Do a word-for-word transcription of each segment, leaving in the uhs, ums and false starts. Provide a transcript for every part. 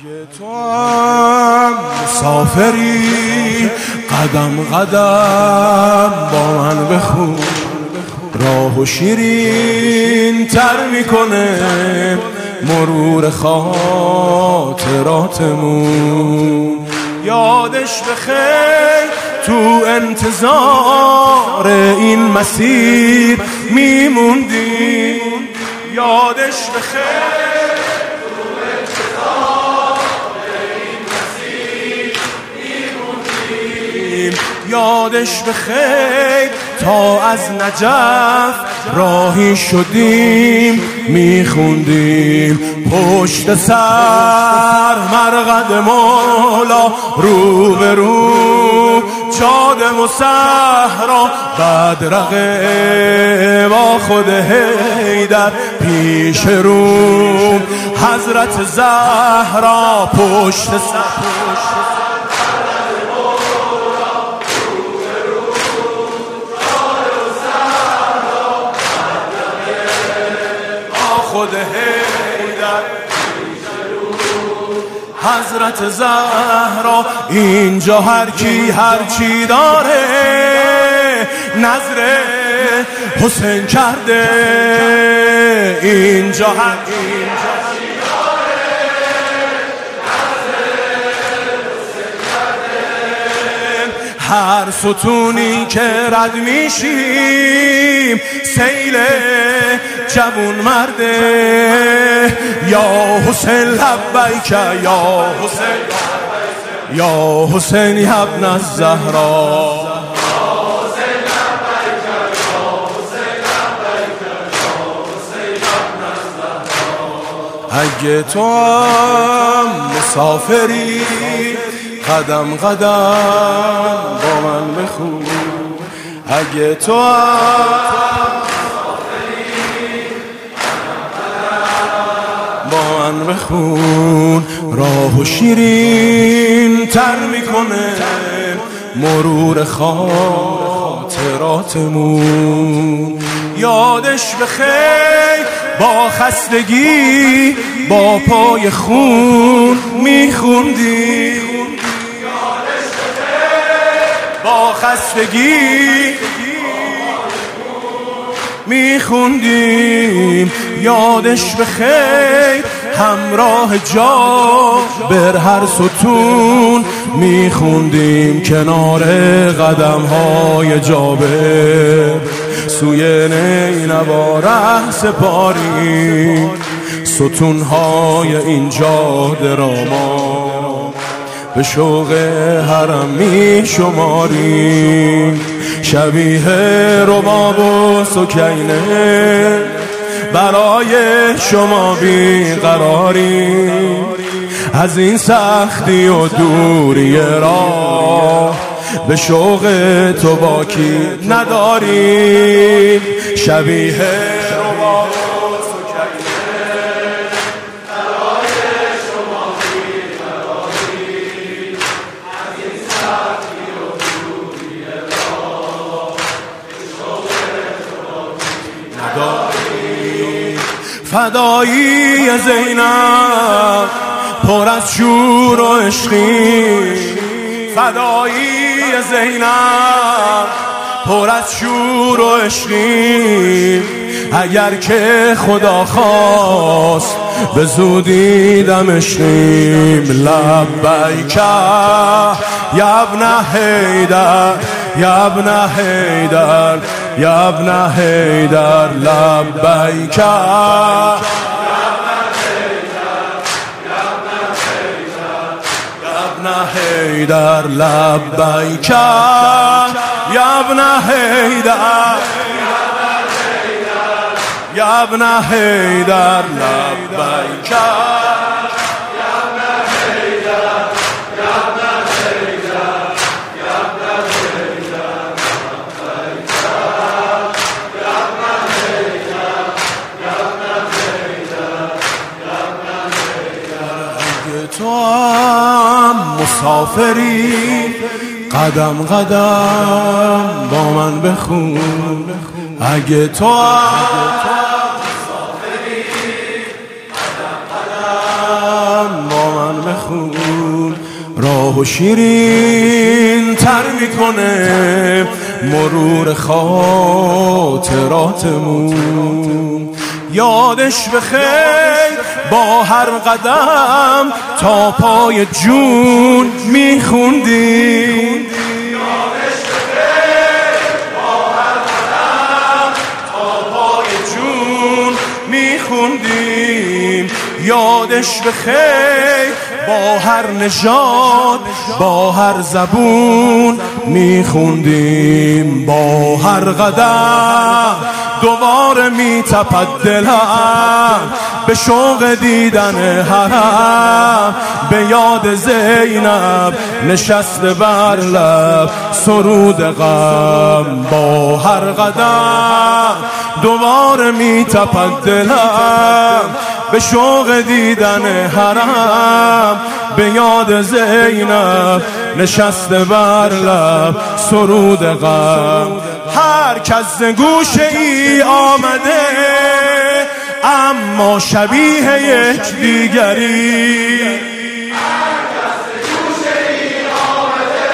اگه تو هم مسافری قدم قدم با من بخون، راهو شیرین تر میکنه مرور خاطراتمون. یادش بخیر تو انتظار این مسیر میموندیم، یادش بخیر یادش بخیر تا از نجف راهی شدیم میخوندیم پشت سر مرقد مولا، رو به رو چادم و صحرا، بدرقه با خود حیدر پیش رو حضرت زهرا، پشت سر خود حیدر حضرت زهرا. اینجا هر کی هر چی داره نظر حسین کرده، اینجا هر کی هر ستونی که رد میشیم سیل جوون مرده، یا حسین لبیک یا حسین یا حسین ابن الزهرا، اگه تو هم مسافری قدم قدم با من بخون، اگه تو هم با من بخون، راهو شیرین تر میکنه مرور خاطراتمون. یادش بخیر با خستگی با پای خون میخوندیم، با خستگی میخوندیم، یادش بخیر همراه جابر هر ستون میخوندیم، کنار قدم های جابر سوی نینوا ره سپاریم، ستون های این جاده را ما به شوق حرم می شماریم، شبیه رباب و سکینه برای شما بیقراریم، از این سختی و دوری راه به شوق تو باکی نداریم، شبیه رباب و سکینه برای شما بیقراریم، از این سختی و دوری راه به شوق تو باکی نداریم. فدایی زینب پر از شور و عشقی، فدایی زینب پر از شور و عشقی، اگر که خدا خواست به زودی دمشقیم، لبیک یا ابن حیدر یا ابن حیدر یا ابن حیدر، لبیک حیدر لبیک یا ابن حیدر یا ابن حیدر لبیک یا ابن حیدر یا ابن حیدر یا ابن حیدر لبیک یا ابن حیدر یا ابن حیدر یا ابن حیدر. اگه تو مسافری قدم قدم با من بخون، اگه تو مسافری قدم قدم با من من بخون. راهو شیرین تر میکنه مرور خاطراتمون. یادش بخیر با هر قدم تا پای جون میخوندیم. یادش بخیر با هر قدم تا پای جون میخوندیم. یادش بخیر با هر نژاد با هر زبون میخوندیم. با هر قدم دوباره میتپد دلم به شوق دیدن حرم. به یاد زینب نشسته بر لب سرود غم. با هر قدم دوباره میتپد دلم به شوق دیدن حرم. به یاد زینب نشسته بر لب سرود غم. هر کس ز گوشه ای آمده اما شبیه یک دیگری. هر کس ز گوشه ای آمده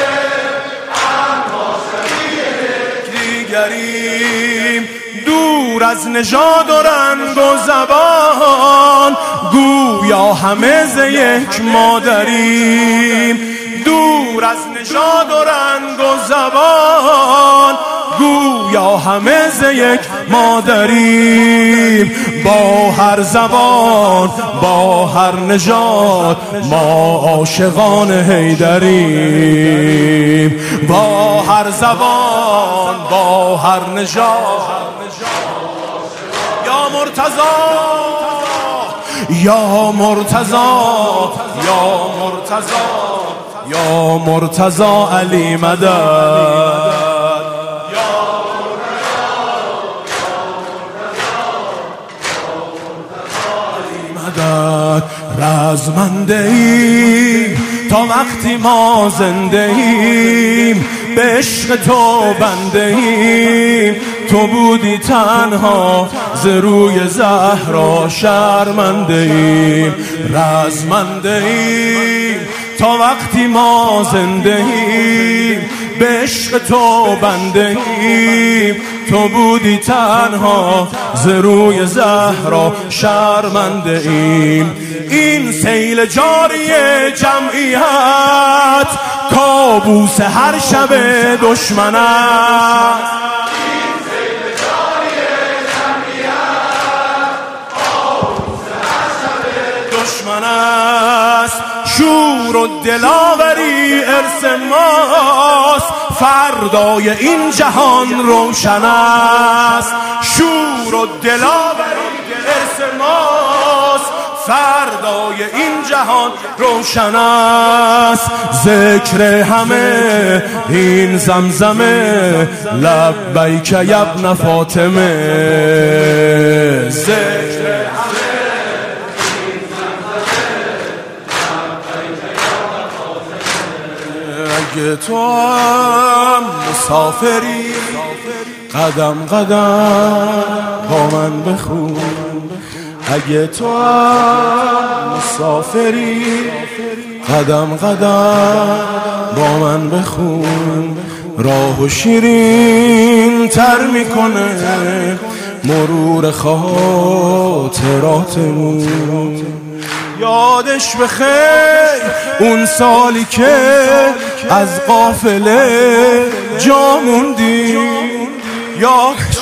اما شبیه یک دیگری. دور از نژاد و رنگ و زبان گویا همه ز یک مادریم. دور از نژاد و رنگ و زبان گویا همه ز یک مادریم. با هر زبان با هر نژاد ما عاشقان حیدریم. با هر زبان با هر نژاد یا مرتضی یا مرتضی یا مرتضی یا مرتضی علی مدد. رزمنده ایم تا وقتی ما زنده ایم به عشق تو بنده ایم. تو بودی تنها ز روی زهرا شرمنده ایم. رزمنده ایم تا وقتی ما زنده ایم به عشق تو بنده ایم. تو بودی تنها ز روی زهرا شرمنده ایم. این سیل جاری جمعیت کابوس هر شب دشمن است. این سیل جاری جمعیت کابوس هر شب دشمن است. شور و دلاوری ارث ماست فردای این جهان روشن است. شور و دلاوری ارث ماست فردای این جهان روشن است. ذکر همه این زمزمه لبیک یا ابن فاطمه. ذکر اگه تو هم مسافری قدم قدم با من بخون. اگه تو هم مسافری قدم قدم با من بخون. راهو شیرین تر میکنه مرور خاطراتمون. یادش بخیر اون سالی که از قافله جا موندیم. یادش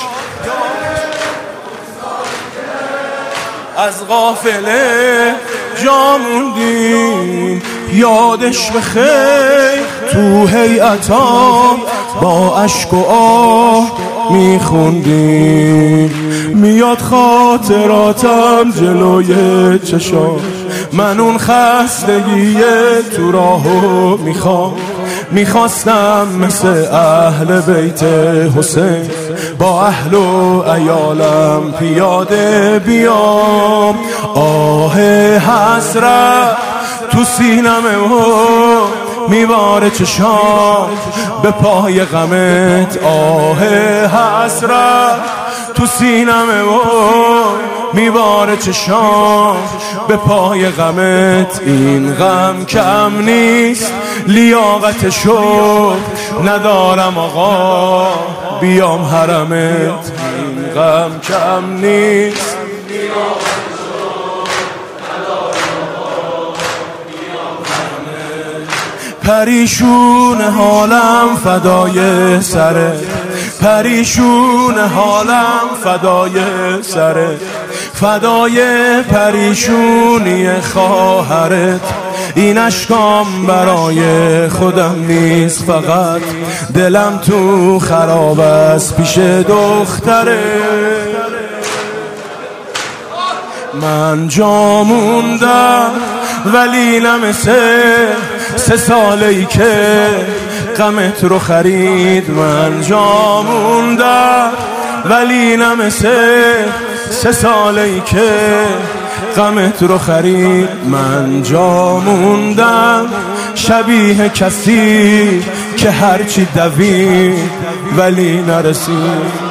از قافله جا موندیم. یادش بخیر تو هیئتا با اشک و آه میخوندیم. میاد خاطراتم جلوی چشام من اون خستگی تو راهو میخوام. میخواستم مثل اهل بیت حسین با اهل و عیالم پیاده بیام. آه حسرت تو سینمه و میباره چشام به پای غمت. آه حسرت تو سینمه و میباره چشام به پای غمت. این غم کم نیست لیاقتشو ندارم آقا بیام حرمت. این غم کم نیست پریشون حالم فدای سرت، پریشون حالم فدای سرت، فدای پریشونی خواهرت. این اشکام برای خودم نیست، فقط دلم تو خراب است پیش دختره. من جا موندم ولی نمسه سه سالی که غمت رو خرید. من جا موندم ولی نمسه سه سالی که غمت رو خرید. من جا موندم شبیه کسی که هرچی دوید ولی نرسید.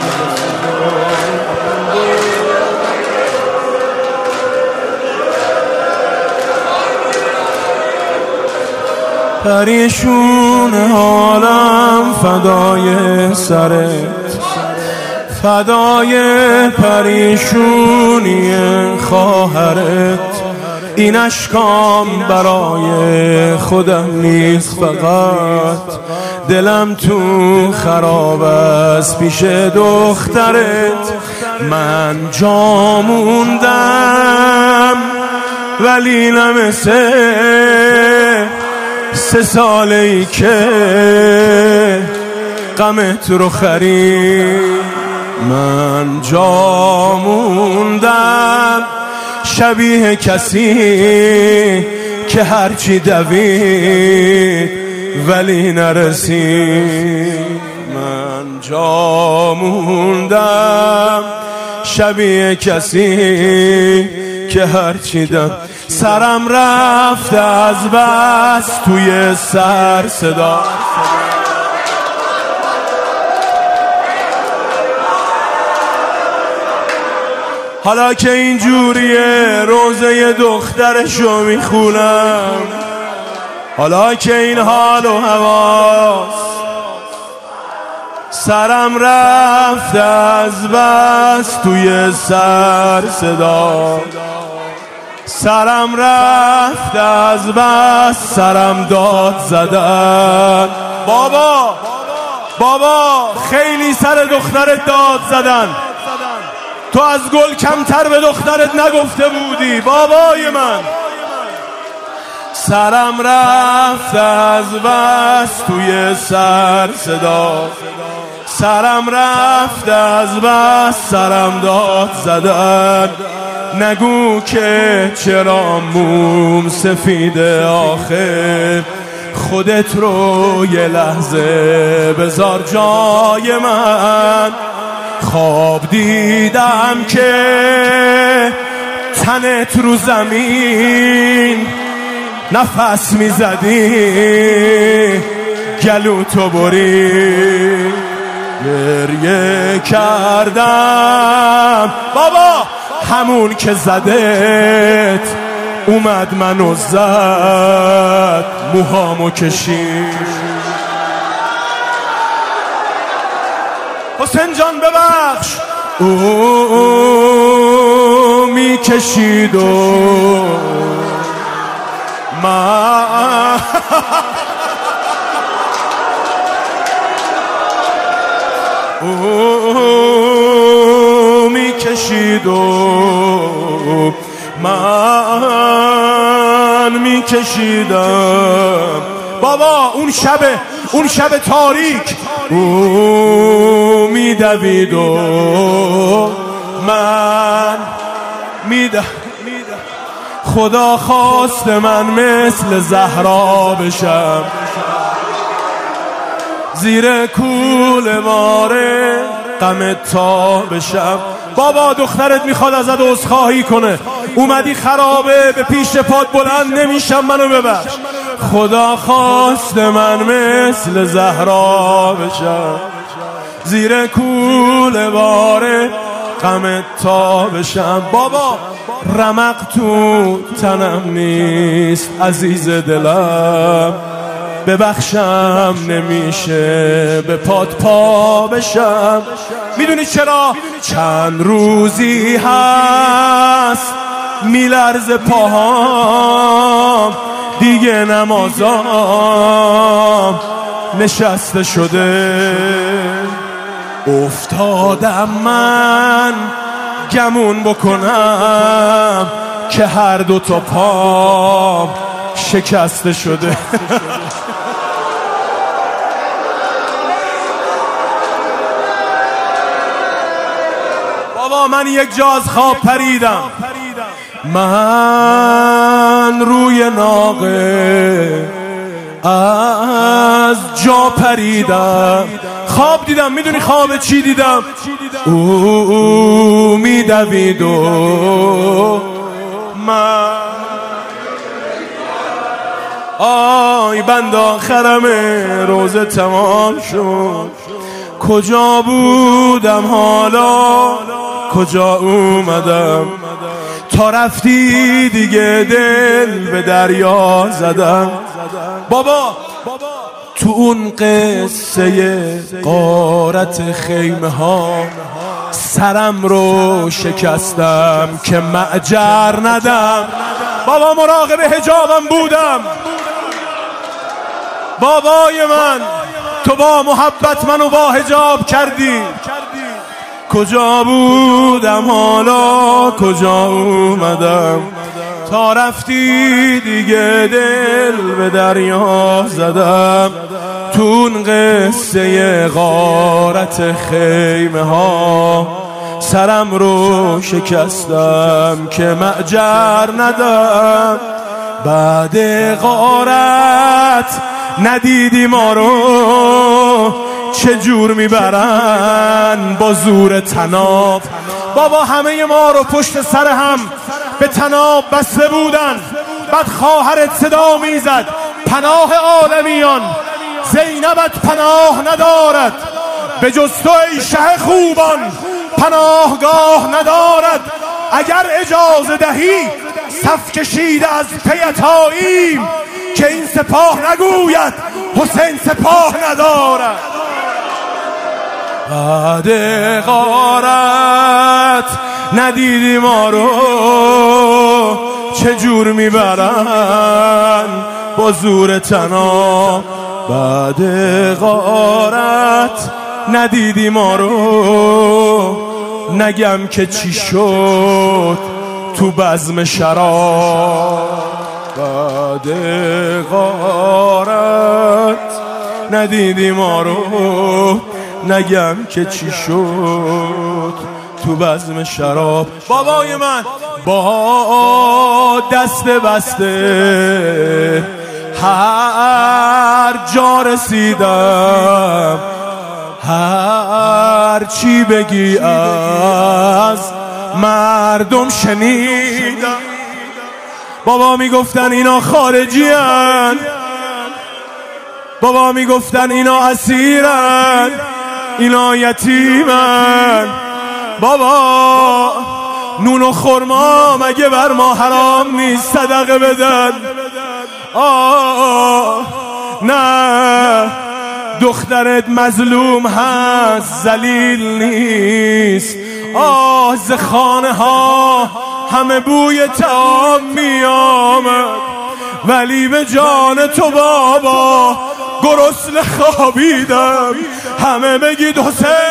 پریشون حالم فدای سرت، فدای پریشونی خواهرت. این اشکام برای خودم نیست، فقط دلم تو خراب است پیش دخترت. من جا موندم ولی نمسه سه سالی که غمت رو خرید. من جا موندم شبیه کسی که هرچی دوید ولی نرسید. من جا موندم شبیه کسی که هرچی دوید. سرم رفت از بس توی سر صدا، حالا که اینجوریه روزه دخترشو میخونم. حالا که این حال و هواست سرم رفت از بس توی سر صدا. سرم رفت از بس سرم داد زدن. بابا بابا خیلی سر دخترت داد زدن، تو از گل کمتر به دخترت نگفته بودی بابای من. سرم رفت از بس توی سر صدا، سرم رفت از بس سرم داد زدن. نگو که چرا موم سفیده آخر، خودت رو یه لحظه بذار جای من. خواب دیدم که تنت رو زمین نفس میزدی، گلو تو بری. گریه کردم بابا همون که زدت اومد منو زد، موهامو کشید. حسین جان ببخش. او میکشید و من او میکشید و من میکشیدم. بابا اون شب اون شب تاریک او میدوید و من میدم. خدا خواست من مثل زهرا بشم، زیر کوله ماره غمت تا بشم. بابا دخترت میخواد ازت عذرخواهی کنه، اومدی خرابه به پیش پات بلند نمیشم، منو ببخش. خدا خواست من مثل زهرا بشم، زیر کوله باره غم تا بشم. بابا رمق تو تنم نیست عزیز دلم، ببخشم نمیشه به پات پا بشم. میدونی چرا؟ چند روزی هست میلرزه پاهام، دیگه نمازام نشسته شده. افتادم من گمون بکنم که هر دو تا پام شکسته شده. بابا من یک جا از خواب پریدم، من روی ناقه از جا پریدم. خواب دیدم. میدونی خواب چی دیدم؟ او میدوید و من آی بند آخرم روزه تمام شد. کجا بودم حالا کجا اومدم؟ تا رفتی دیگه دل به دریا زدم. بابا تو اون قصه غارت خیمه ها سرم رو شکستم که معجر ندم. بابا مراقب حجابم بودم. بابای من تو با محبت منو با حجاب کردی. کجا بودم حالا کجا اومدم؟ تا رفتی دیگه دل به دریا زدم. تو اون قصه غارت خیمه ها سرم رو شکستم که معجر ندم. بعد غارت ندیدی ما رو چه جور میبرن با زور تناب. بابا همه ما رو پشت سر هم به تناب بسته بودن. بعد خواهرت صدا میزد پناه عالمیان، زینبت پناه ندارد به جز تو ای شه خوبان، پناهگاه ندارد. اگر اجازه دهی صف کشیده از پیت آییم، که این سپاه نگوید حسین سپاه ندارد. بعد غارت ندیدی ما رو چه جور میبرن با زور تناب. بعد غارت ندیدی ما رو نگم که چی شد تو بزم شراب. بعد غارت ندیدی ما رو نگم که چی شد تو بزم شراب. بابای من با دست بسته هر جا رسیدم، هر چی بگی از مردم شنیدم. بابا میگفتن اینا خارجی هن، بابا میگفتن اینا اسیرن، اینا یتیمن. بابا نون و خرما مگه بر ما حرام نیست صدقه بدن؟ آه نه، دخترت مظلوم هست ذلیل نیست. آه ز خانه ها همه بوی طعام می آمد، ولی به جان تو بابا گرسنه خوابیدم. همه بگید حسین